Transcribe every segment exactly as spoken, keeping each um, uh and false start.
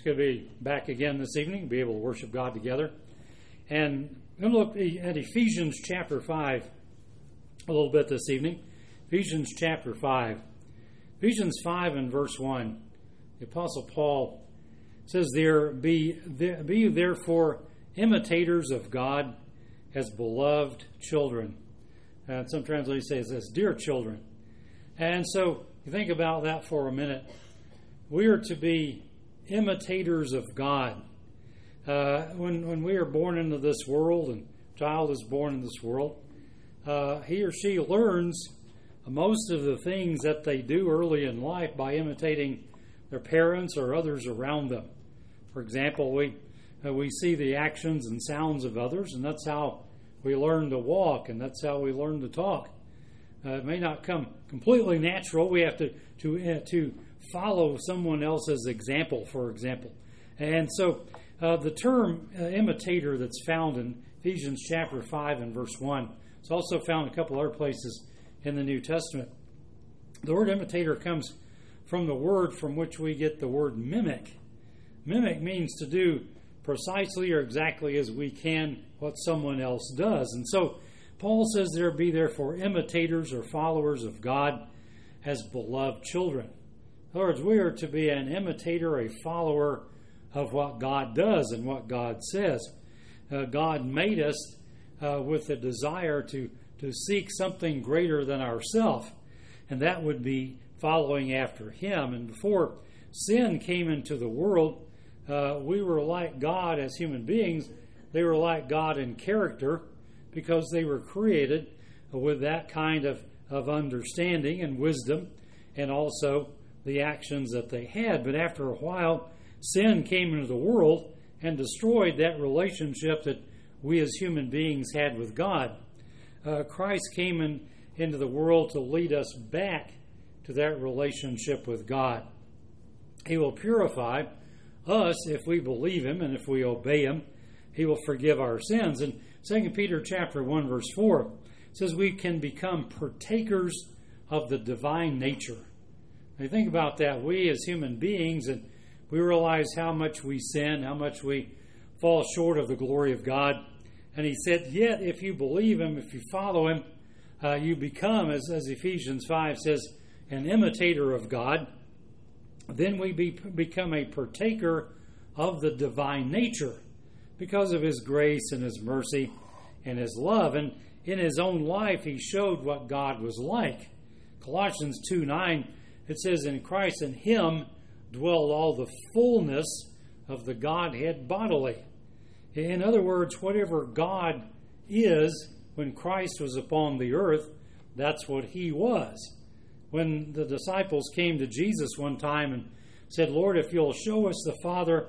It's going to be back again this evening, be able to worship God together. And I'm going to look at Ephesians chapter five a little bit this evening. Ephesians chapter five. Ephesians five and verse one. The Apostle Paul says there, Be, there, be you therefore imitators of God as beloved children. And some translations say it as dear children. And so you think about that for a minute. We are to be imitators of God. Uh, when, when we are born into this world, and a child is born in this world, uh, he or she learns most of the things that they do early in life by imitating their parents or others around them. For example, we uh, we see the actions and sounds of others, and that's how we learn to walk, and that's how we learn to talk. Uh, it may not come completely natural. We have to to uh, to follow someone else's example, for example. And so uh, the term uh, imitator that's found in Ephesians chapter five and verse one, it's also found a couple other places in the New Testament. The word imitator comes from the word from which we get the word mimic. Mimic means to do precisely or exactly as we can what someone else does. And so Paul says there be therefore imitators or followers of God as beloved children. In other words, we are to be an imitator, a follower of what God does and what God says. Uh, God made us uh, with a desire to, to seek something greater than ourselves, and that would be following after Him. And before sin came into the world, uh, we were like God as human beings. They were like God in character because they were created with that kind of, of understanding and wisdom, and also the actions that they had. But after a while, sin came into the world and destroyed that relationship that we as human beings had with God. Uh, Christ came in, into the world to lead us back to that relationship with God. He will purify us if we believe Him and if we obey Him. He will forgive our sins. And Second Peter chapter one verse four says we can become partakers of the divine nature. Now think about that. We as human beings, and we realize how much we sin, how much we fall short of the glory of God. And he said, yet if you believe Him, if you follow Him, uh, you become, as, as Ephesians five says, an imitator of God. Then we be, become a partaker of the divine nature because of His grace and His mercy and His love. And in His own life, He showed what God was like. Colossians two nine, it says, in Christ, in Him dwelled all the fullness of the Godhead bodily. In other words, whatever God is, when Christ was upon the earth, that's what He was. When the disciples came to Jesus one time and said, Lord, if you'll show us the Father,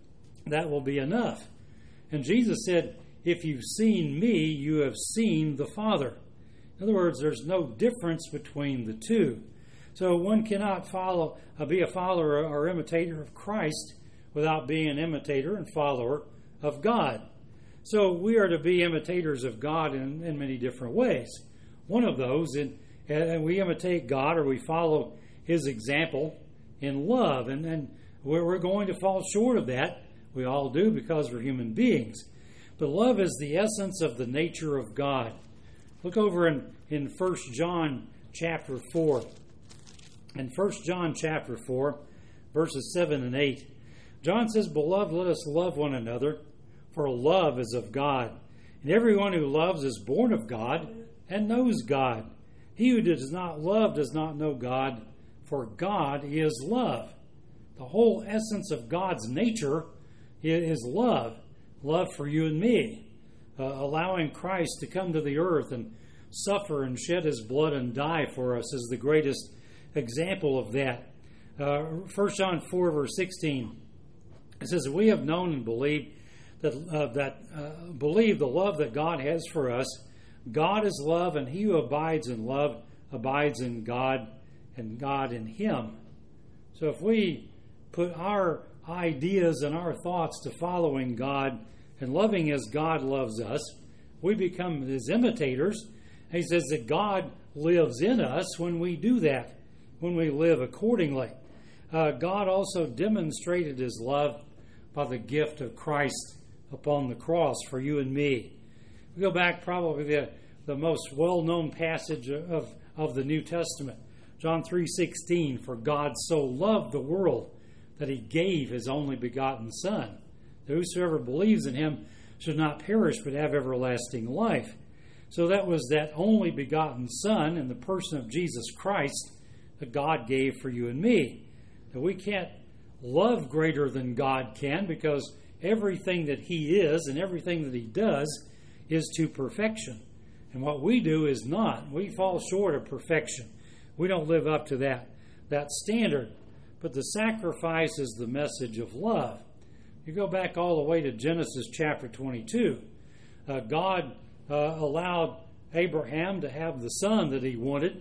that will be enough. And Jesus said, if you've seen me, you have seen the Father. In other words, there's no difference between the two. So one cannot follow, uh, be a follower or imitator of Christ without being an imitator and follower of God. So we are to be imitators of God in, in many different ways. One of those, in, and we imitate God or we follow His example in love. And, and we're, we're going to fall short of that. We all do because we're human beings. But love is the essence of the nature of God. Look over in, in First John chapter four. In First John chapter four, verses seven and eight, John says, Beloved, let us love one another, for love is of God. And everyone who loves is born of God and knows God. He who does not love does not know God, for God is love. The whole essence of God's nature is love. Love for you and me. Uh, allowing Christ to come to the earth and suffer and shed His blood and die for us is the greatest example of that. Uh, First John four, verse sixteen, it says, we have known and believed that, uh, that uh, believe the love that God has for us. God is love, and he who abides in love abides in God, and God in him. So if we put our ideas and our thoughts to following God and loving as God loves us, we become His imitators. And he says that God lives in us when we do that, when we live accordingly. uh, God also demonstrated his love by the gift of Christ upon the cross for you and me. We go back probably the, the most well-known passage of, of the New Testament, John three sixteen, for God so loved the world that he gave his only begotten Son, that whosoever believes in him should not perish but have everlasting life. So that was that only begotten Son in the person of Jesus Christ that God gave for you and me. Now, we can't love greater than God can, because everything that he is and everything that he does is to perfection. And what we do is not. We fall short of perfection. We don't live up to that, that standard. But the sacrifice is the message of love. You go back all the way to Genesis chapter twenty-two. Uh, God uh, allowed Abraham to have the son that he wanted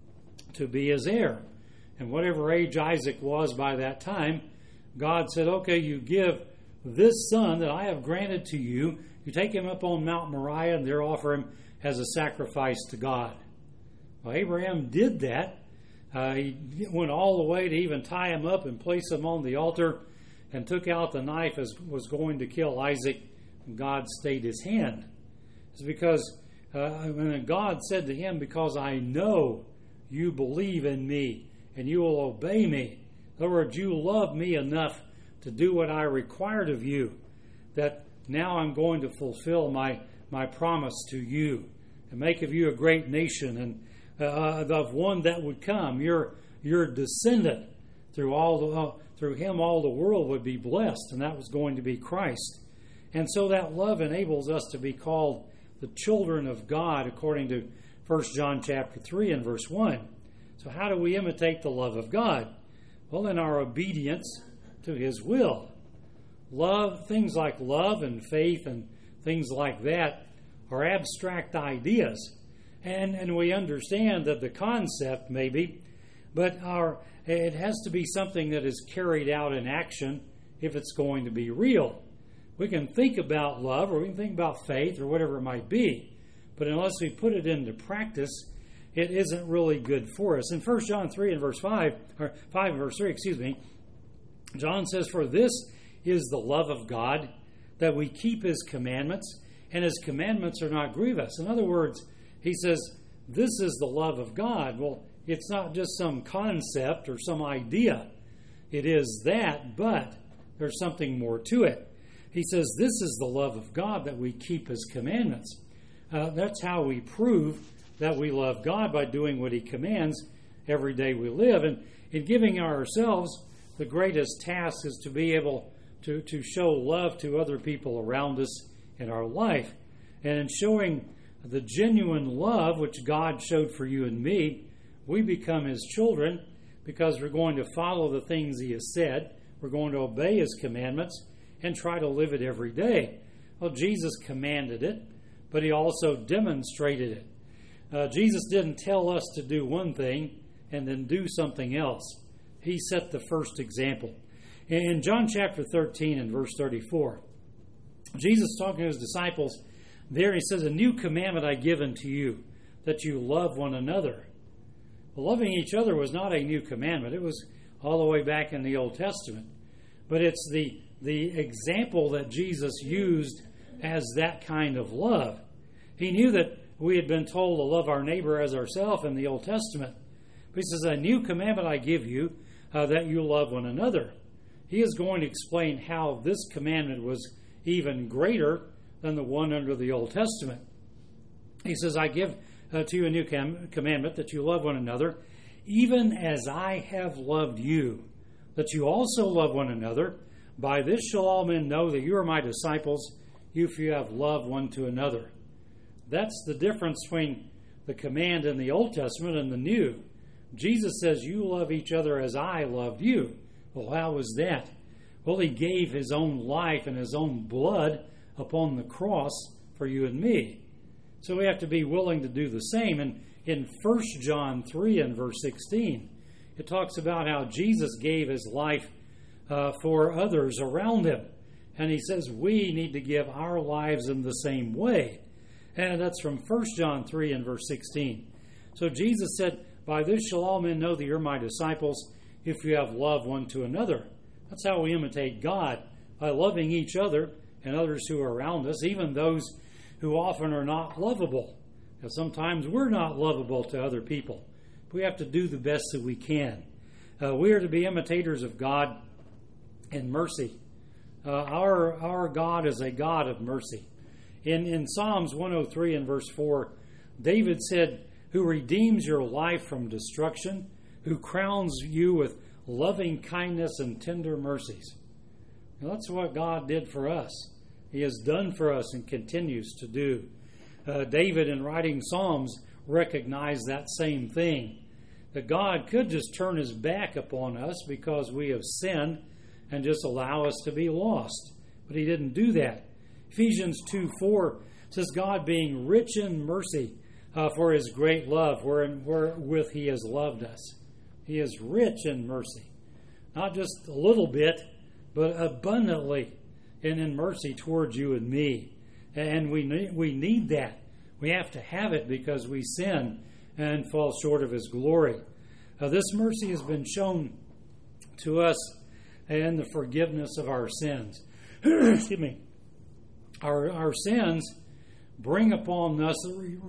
to be his heir. And whatever age Isaac was by that time, God said, okay, you give this son that I have granted to you, you take him up on Mount Moriah and there offer him as a sacrifice to God. Well, Abraham did that. Uh, he went all the way to even tie him up and place him on the altar, and took out the knife as was going to kill Isaac, and God stayed his hand. It's because uh, when God said to him, because I know you believe in me and you will obey me. In other words, you love me enough to do what I required of you, that now I'm going to fulfill my, my promise to you and make of you a great nation, and uh, of one that would come, your your descendant. Through all the, uh, through him all the world would be blessed, and that was going to be Christ. And so that love enables us to be called the children of God, according to First John chapter three and verse one. So how do we imitate the love of God? Well, in our obedience to his will. Love, things like love and faith and things like that are abstract ideas. And, and we understand that the concept maybe, but our it has to be something that is carried out in action if it's going to be real. We can think about love, or we can think about faith, or whatever it might be, but unless we put it into practice, it isn't really good for us. In First John three and verse five, or five and verse three, excuse me, John says, for this is the love of God, that we keep his commandments, and his commandments are not grievous. In other words, he says, this is the love of God. Well, it's not just some concept or some idea. It is that, but there's something more to it. He says, this is the love of God, that we keep his commandments. Uh, that's how we prove that we love God, by doing what he commands every day we live. And in giving ourselves, the greatest task is to be able to, to show love to other people around us in our life. And in showing the genuine love which God showed for you and me, we become his children, because we're going to follow the things he has said. We're going to obey his commandments and try to live it every day. Well, Jesus commanded it, but he also demonstrated it. Uh, Jesus didn't tell us to do one thing and then do something else. He set the first example. In John chapter thirteen and verse thirty-four, Jesus talking to his disciples, there he says, a new commandment I give unto you, that you love one another. Well, loving each other was not a new commandment. It was all the way back in the Old Testament. But it's the, the example that Jesus used as that kind of love. He knew that we had been told to love our neighbor as ourselves in the Old Testament. But he says, a new commandment I give you, uh, that you love one another. He is going to explain how this commandment was even greater than the one under the Old Testament. He says, I give uh, to you a new com- commandment, that you love one another, even as I have loved you, that you also love one another. By this shall all men know that you are my disciples, if you have love one to another. That's the difference between the command in the Old Testament and the New. Jesus says, you love each other as I loved you. Well, how was that? Well, he gave his own life and his own blood upon the cross for you and me. So we have to be willing to do the same. And in First John three and verse sixteen, it talks about how Jesus gave his life uh, for others around him. And he says we need to give our lives in the same way. And that's from First John three and verse sixteen. So Jesus said, by this shall all men know that you're my disciples, if you have love one to another. That's how we imitate God, by loving each other and others who are around us, even those who often are not lovable. Because sometimes we're not lovable to other people. We have to do the best that we can. Uh, we are to be imitators of God in mercy. Uh, our our God is a God of mercy. In, in Psalms one oh three and verse four, David said, "Who redeems your life from destruction, who crowns you with loving kindness and tender mercies." Now, that's what God did for us. He has done for us and continues to do. Uh, David, in writing Psalms, recognized that same thing, that God could just turn his back upon us because we have sinned and just allow us to be lost. But he didn't do that. Ephesians two four says, "God being rich in mercy uh, for his great love, wherein, wherewith he has loved us." He is rich in mercy. Not just a little bit, but abundantly in, in mercy towards you and me. And we need, we need that. We have to have it because we sin and fall short of his glory. Uh, this mercy has been shown to us in the forgiveness of our sins. Excuse me. Our, our sins bring upon us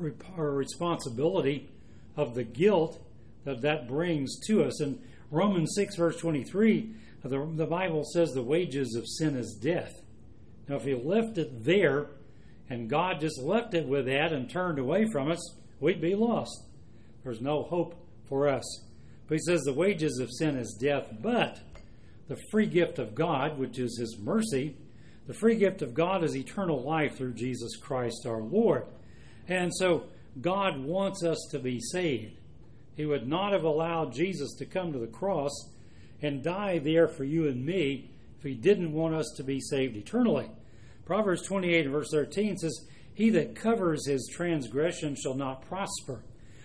a responsibility of the guilt that that brings to us. In Romans six, verse twenty-three, the, the Bible says the wages of sin is death. Now, if you left it there, and God just left it with that and turned away from us, we'd be lost. There's no hope for us. But he says the wages of sin is death, but the free gift of God, which is his mercy, the free gift of God is eternal life through Jesus Christ our Lord. And so God wants us to be saved. He would not have allowed Jesus to come to the cross and die there for you and me if he didn't want us to be saved eternally. Proverbs twenty-eight and verse thirteen says, "He that covers his transgression shall not prosper,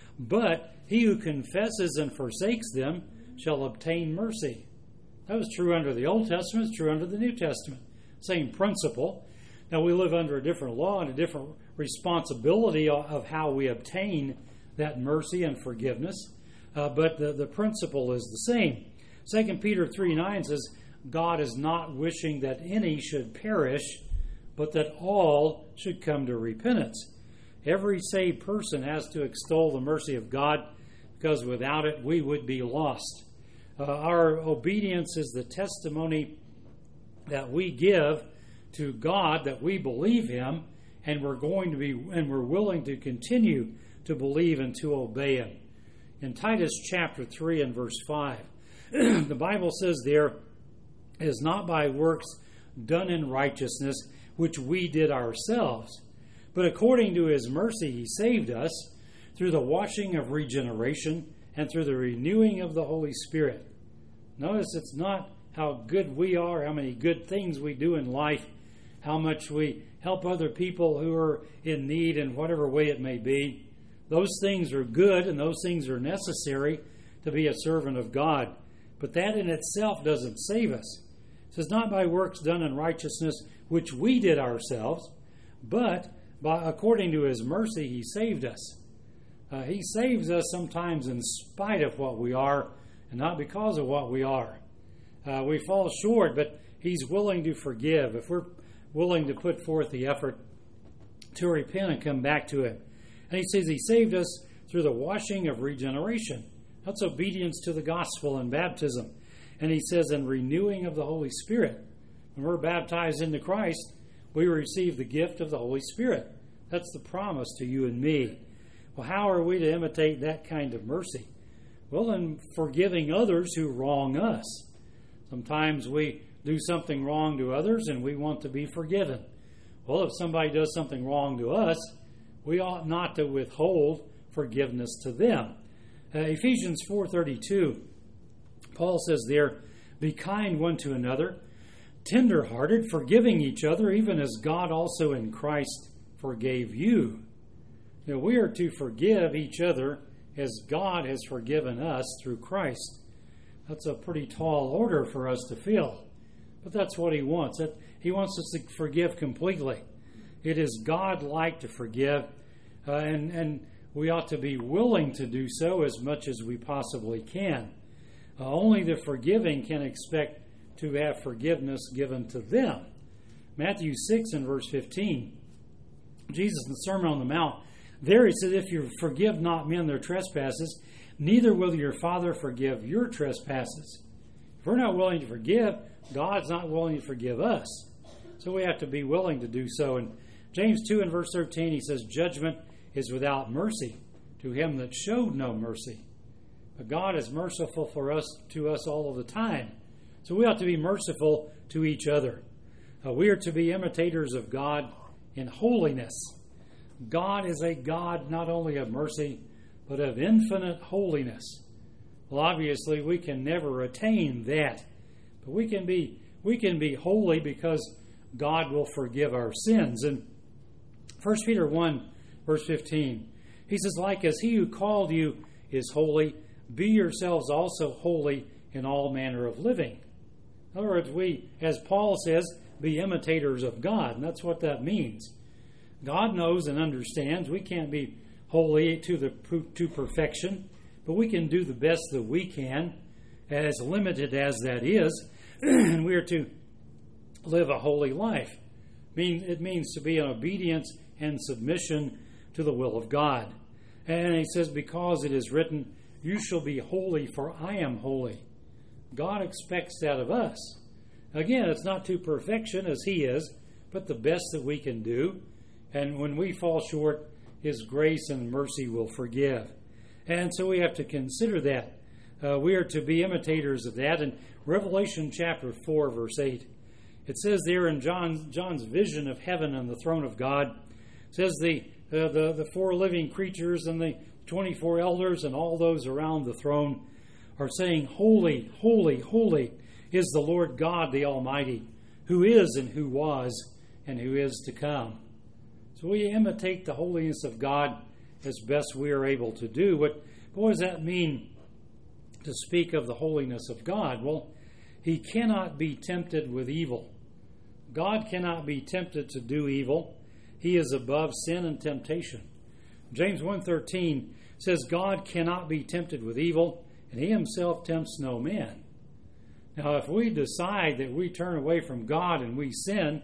but he who confesses and forsakes them shall obtain mercy." That was true under the Old Testament, it's true under the New Testament. Same principle. Now we live under a different law and a different responsibility of how we obtain that mercy and forgiveness, uh, but the, the principle is the same. Second Peter three nine says, "God is not wishing that any should perish, but that all should come to repentance." Every saved person has to extol the mercy of God, because without it we would be lost. Uh, our obedience is the testimony that we give to God that we believe him, and we're going to be and we're willing to continue to believe and to obey him. In Titus chapter three and verse five, the Bible says there, "It is not by works done in righteousness which we did ourselves, but according to his mercy he saved us through the washing of regeneration and through the renewing of the Holy Spirit." Notice it's not how good we are, how many good things we do in life, how much we help other people who are in need in whatever way it may be. Those things are good and those things are necessary to be a servant of God. But that in itself doesn't save us. It says, "Not by works done in righteousness which we did ourselves, but by according to his mercy he saved us." Uh, he saves us sometimes in spite of what we are and not because of what we are. Uh, we fall short, but he's willing to forgive if we're willing to put forth the effort to repent and come back to him. And he says he saved us through the washing of regeneration. That's obedience to the gospel and baptism. And he says, in renewing of the Holy Spirit. When we're baptized into Christ, we receive the gift of the Holy Spirit. That's the promise to you and me. Well, how are we to imitate that kind of mercy? Well, in forgiving others who wrong us. Sometimes we do something wrong to others and we want to be forgiven. Well, if somebody does something wrong to us, we ought not to withhold forgiveness to them. Uh, Ephesians four thirty-two, Paul says there, "Be kind one to another, tender-hearted, forgiving each other, even as God also in Christ forgave you." You know, we are to forgive each other as God has forgiven us through Christ. That's a pretty tall order for us to fill. But that's what he wants. He wants us to forgive completely. It is God-like to forgive, uh, and, and we ought to be willing to do so as much as we possibly can. Uh, only the forgiving can expect to have forgiveness given to them. Matthew six and verse fifteen, Jesus in the Sermon on the Mount, there he said, if you forgive not men their trespasses, neither will your Father forgive your trespasses. If we're not willing to forgive, God's not willing to forgive us. So we have to be willing to do so. And James two and verse thirteen, he says, judgment is without mercy to him that showed no mercy. But God is merciful for us to us all of the time. So we ought to be merciful to each other. Uh, we are to be imitators of God in holiness. God is a God not only of mercy, but of infinite holiness. Well, obviously, we can never attain that. But we can be we can be holy because God will forgive our sins. And First Peter one, verse fifteen, he says, like as he who called you is holy, be yourselves also holy in all manner of living. In other words, we, as Paul says, be imitators of God. And that's what that means. God knows and understands we can't be holy to the to perfection, but we can do the best that we can, as limited as that is, and we are to live a holy life. It means to be in obedience and submission to the will of God. And he says, because it is written, you shall be holy, for I am holy. God expects that of us. Again, it's not to perfection as he is, but the best that we can do. And when we fall short, his grace and mercy will forgive. And so we have to consider that. Uh, we are to be imitators of that. In Revelation chapter four, verse eight, it says there in John, John's vision of heaven and the throne of God, it says the, uh, the, the four living creatures and the twenty-four elders and all those around the throne are saying, holy, holy, holy is the Lord God the Almighty, who is and who was and who is to come. So we imitate the holiness of God as best we are able to do. What, what does that mean to speak of the holiness of God? Well, he cannot be tempted with evil. God cannot be tempted to do evil. He is above sin and temptation. James one thirteen says God cannot be tempted with evil, and he himself tempts no man. Now, if we decide that we turn away from God and we sin,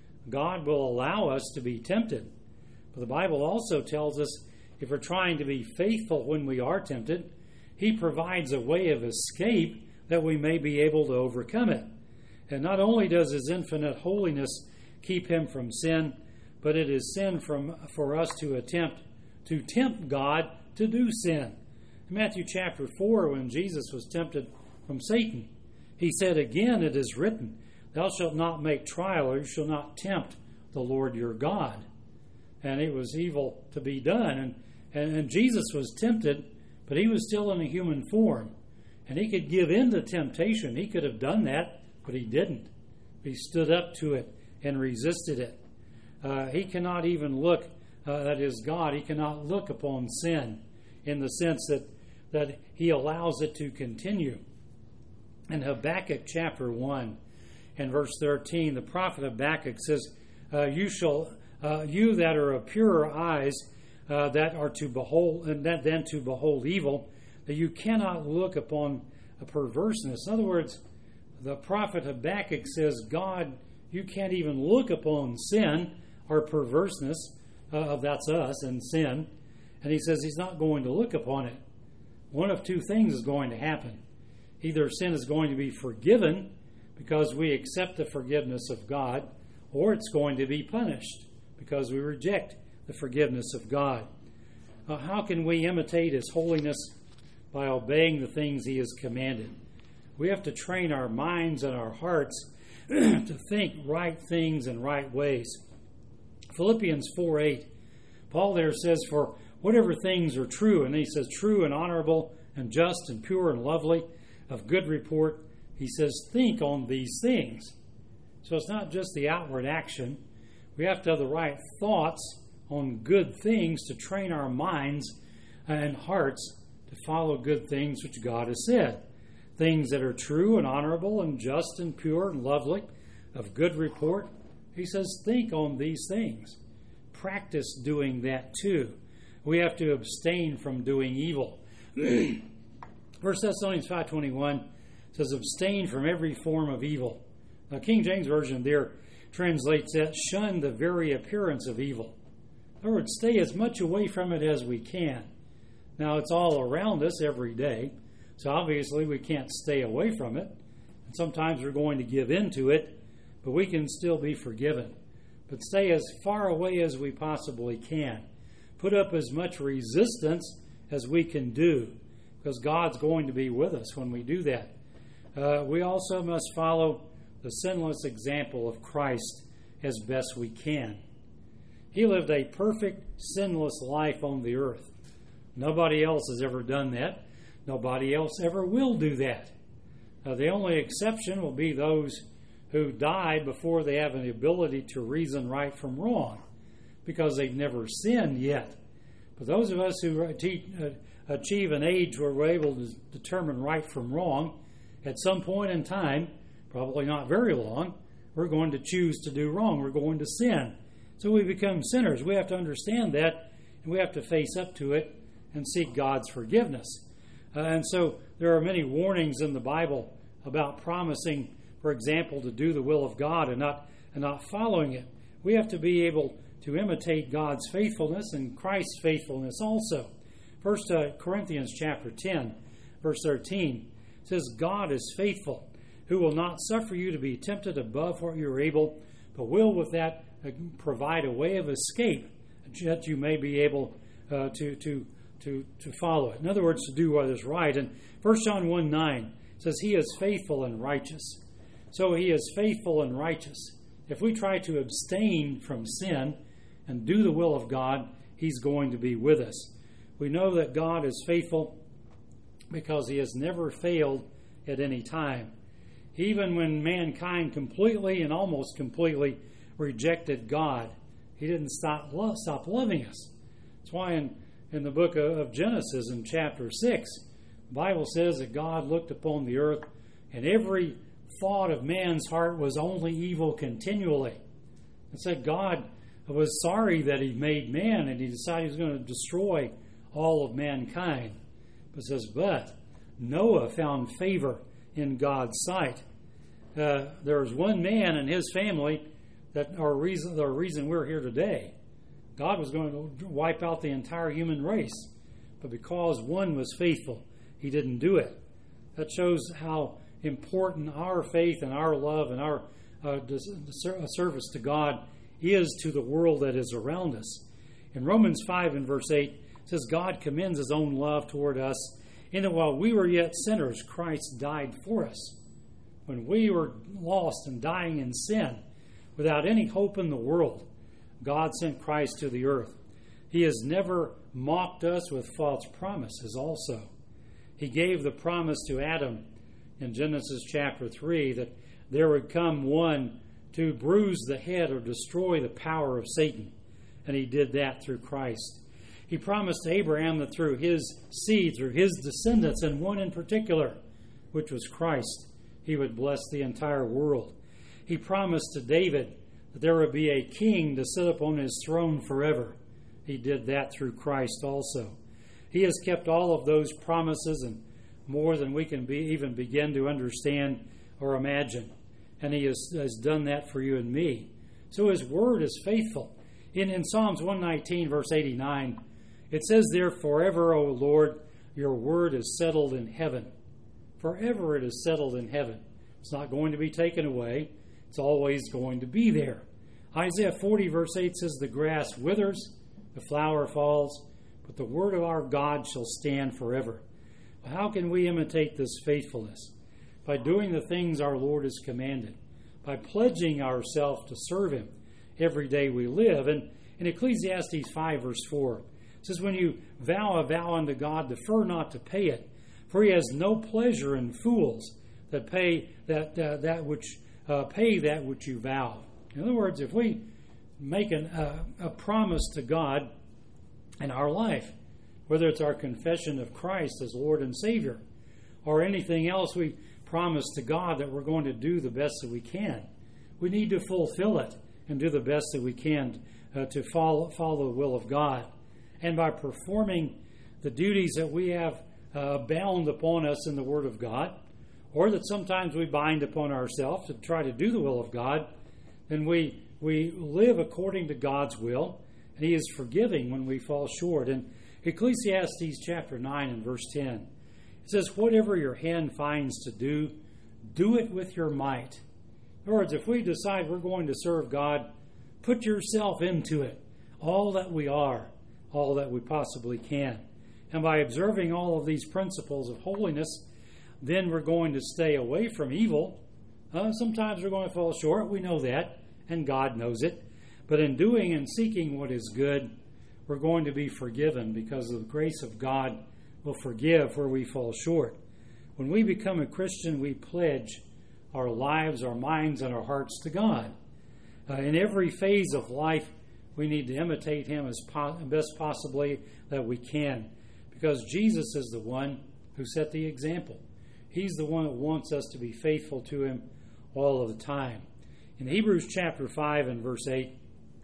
God will allow us to be tempted. But the Bible also tells us if we're trying to be faithful when we are tempted, he provides a way of escape that we may be able to overcome it. And not only does his infinite holiness keep him from sin, but it is sin from, for us to attempt to tempt God to do sin. In Matthew chapter four, when Jesus was tempted from Satan, he said, again it is written, thou shalt not make trial, or you shall not tempt the Lord your God. And it was evil to be done. And, and, and Jesus was tempted, but he was still in a human form. And he could give in to temptation. He could have done that, but he didn't. He stood up to it and resisted it. Uh, he cannot even look, uh, that is God, he cannot look upon sin in the sense that, that he allows it to continue. In Habakkuk chapter one and verse thirteen, the prophet Habakkuk says, uh, you shall, uh, you that are of purer eyes, uh, that are to behold, and that then to behold evil, that you cannot look upon a perverseness. In other words, the prophet Habakkuk says, God, you can't even look upon sin or perverseness, uh, that's us and sin. And he says he's not going to look upon it. One of two things is going to happen. Either sin is going to be forgiven because we accept the forgiveness of God, or it's going to be punished because we reject the forgiveness of God. Uh, how can we imitate his holiness? By obeying the things he has commanded. We have to train our minds and our hearts to think right things in right ways. Philippians four eight, Paul there says, for whatever things are true, and he says true and honorable and just and pure and lovely, of good report, he says, think on these things. So it's not just the outward action. We have to have the right thoughts on good things to train our minds and hearts to follow good things which God has said. Things that are true and honorable and just and pure and lovely, of good report. He says, think on these things. Practice doing that too. We have to abstain from doing evil. First Thessalonians five twenty-one says, abstain from every form of evil. Now, King James Version there translates that, shun the very appearance of evil. In other words, stay as much away from it as we can. Now, it's all around us every day, so obviously we can't stay away from it. And sometimes we're going to give in to it, but we can still be forgiven. But stay as far away as we possibly can. Put up as much resistance as we can do, because God's going to be with us when we do that. Uh, we also must follow the sinless example of Christ as best we can. He lived a perfect, sinless life on the earth. Nobody else has ever done that. Nobody else ever will do that. Uh, the only exception will be those who die before they have the ability to reason right from wrong, because they've never sinned yet. But those of us who achieve an age where we're able to determine right from wrong, at some point in time, probably not very long, we're going to choose to do wrong. We're going to sin. So we become sinners. We have to understand that, and we have to face up to it and seek God's forgiveness. Uh, and so there are many warnings in the Bible about promising, for example, to do the will of God and not and not following it. We have to be able to imitate God's faithfulness and Christ's faithfulness also. First uh, Corinthians chapter ten, verse thirteen says, God is faithful, who will not suffer you to be tempted above what you are able, but will with that uh, provide a way of escape, that you may be able uh, to, to, to, to follow it. In other words, to do what is right. And First John one nine says, he is faithful and righteous. So he is faithful and righteous. If we try to abstain from sin and do the will of God, he's going to be with us. We know that God is faithful because he has never failed at any time. Even when mankind completely and almost completely rejected God, he didn't stop, lo- stop loving us. That's why in, in the book of Genesis in chapter six, the Bible says that God looked upon the earth and every thought of man's heart was only evil continually. It said God was sorry that he made man and he decided he was going to destroy all of mankind. But it says, but Noah found favor in God's sight. Uh, there was one man and his family that are reason, the reason we're here today. God was going to wipe out the entire human race. But because one was faithful, he didn't do it. That shows how important our faith and our love and our uh, service to God is to the world that is around us. In Romans five and verse eight, it says, God commends his own love toward us, in that while we were yet sinners, Christ died for us. When we were lost and dying in sin, without any hope in the world, God sent Christ to the earth. He has never mocked us with false promises also. He gave the promise to Adam in Genesis chapter three that there would come one to bruise the head or destroy the power of Satan. And he did that through Christ. He promised to Abraham that through his seed, through his descendants, and one in particular, which was Christ, he would bless the entire world. He promised to David that there would be a king to sit upon his throne forever. He did that through Christ also. He has kept all of those promises and more than we can be, even begin to understand or imagine. And he has, has done that for you and me. So his word is faithful. In, in Psalms one nineteen, verse eighty-nine, it says there, forever, O Lord, your word is settled in heaven. Forever it is settled in heaven. It's not going to be taken away. It's always going to be there. Isaiah forty, verse eight says, the grass withers, the flower falls, but the word of our God shall stand forever. Well, how can we imitate this faithfulness? By doing the things our Lord has commanded, by pledging ourselves to serve him every day we live. And in Ecclesiastes five, verse four, it says, when you vow a vow unto God, defer not to pay it, for he has no pleasure in fools that pay that uh, that which uh, pay that which you vow. In other words, if we make an, uh, a promise to God in our life, whether it's our confession of Christ as Lord and Savior, or anything else we promise to God that we're going to do the best that we can, we need to fulfill it and do the best that we can uh, to follow, follow the will of God. And by performing the duties that we have uh, bound upon us in the Word of God, or that sometimes we bind upon ourselves to try to do the will of God, then we we live according to God's will, and He is forgiving when we fall short. In Ecclesiastes chapter nine and verse ten, it says, "Whatever your hand finds to do, do it with your might." In other words, if we decide we're going to serve God, put yourself into it, all that we are, all that we possibly can. And by observing all of these principles of holiness, then we're going to stay away from evil. Uh, sometimes we're going to fall short. We know that, and God knows it. But in doing and seeking what is good, we're going to be forgiven, because the grace of God will forgive where we fall short. When we become a Christian, we pledge our lives, our minds, and our hearts to God. Uh, in every phase of life, we need to imitate Him as po- best possibly that we can, because Jesus is the one who set the example. He's the one that wants us to be faithful to Him all of the time. In Hebrews chapter five and verse eight,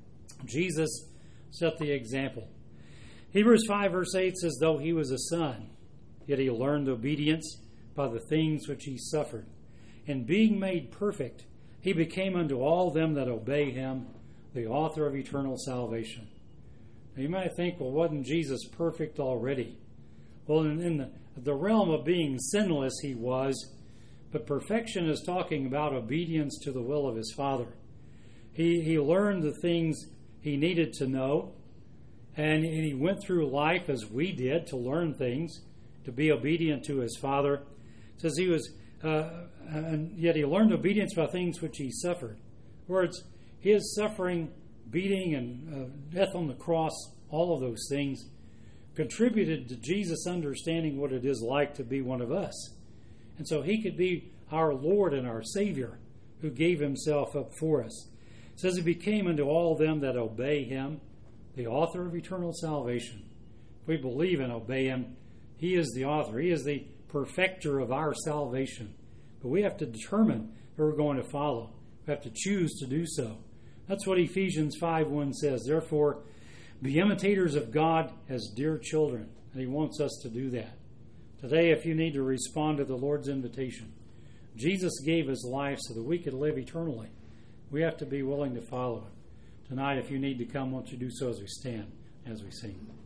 Jesus set the example. Hebrews five verse eight says, "Though He was a son, yet He learned obedience by the things which He suffered. And being made perfect, He became unto all them that obey Him the author of eternal salvation." Now you might think, well, wasn't Jesus perfect already? Well, in, in the, the realm of being sinless, He was, but perfection is talking about obedience to the will of His Father. He, he learned the things He needed to know, and, and He went through life as we did to learn things, to be obedient to His Father. It says He was, uh, and yet He learned obedience by things which He suffered. In other words, His suffering, beating, and uh, death on the cross, all of those things contributed to Jesus understanding what it is like to be one of us. And so He could be our Lord and our Savior, who gave Himself up for us. It says He became unto all them that obey Him the author of eternal salvation. If we believe and obey Him, He is the author. He is the perfecter of our salvation. But we have to determine who we're going to follow. We have to choose to do so. That's what Ephesians five one says. Therefore, be imitators of God as dear children. And He wants us to do that. Today, if you need to respond to the Lord's invitation, Jesus gave His life so that we could live eternally. We have to be willing to follow Him. Tonight, if you need to come, won't you do so as we stand, as we sing.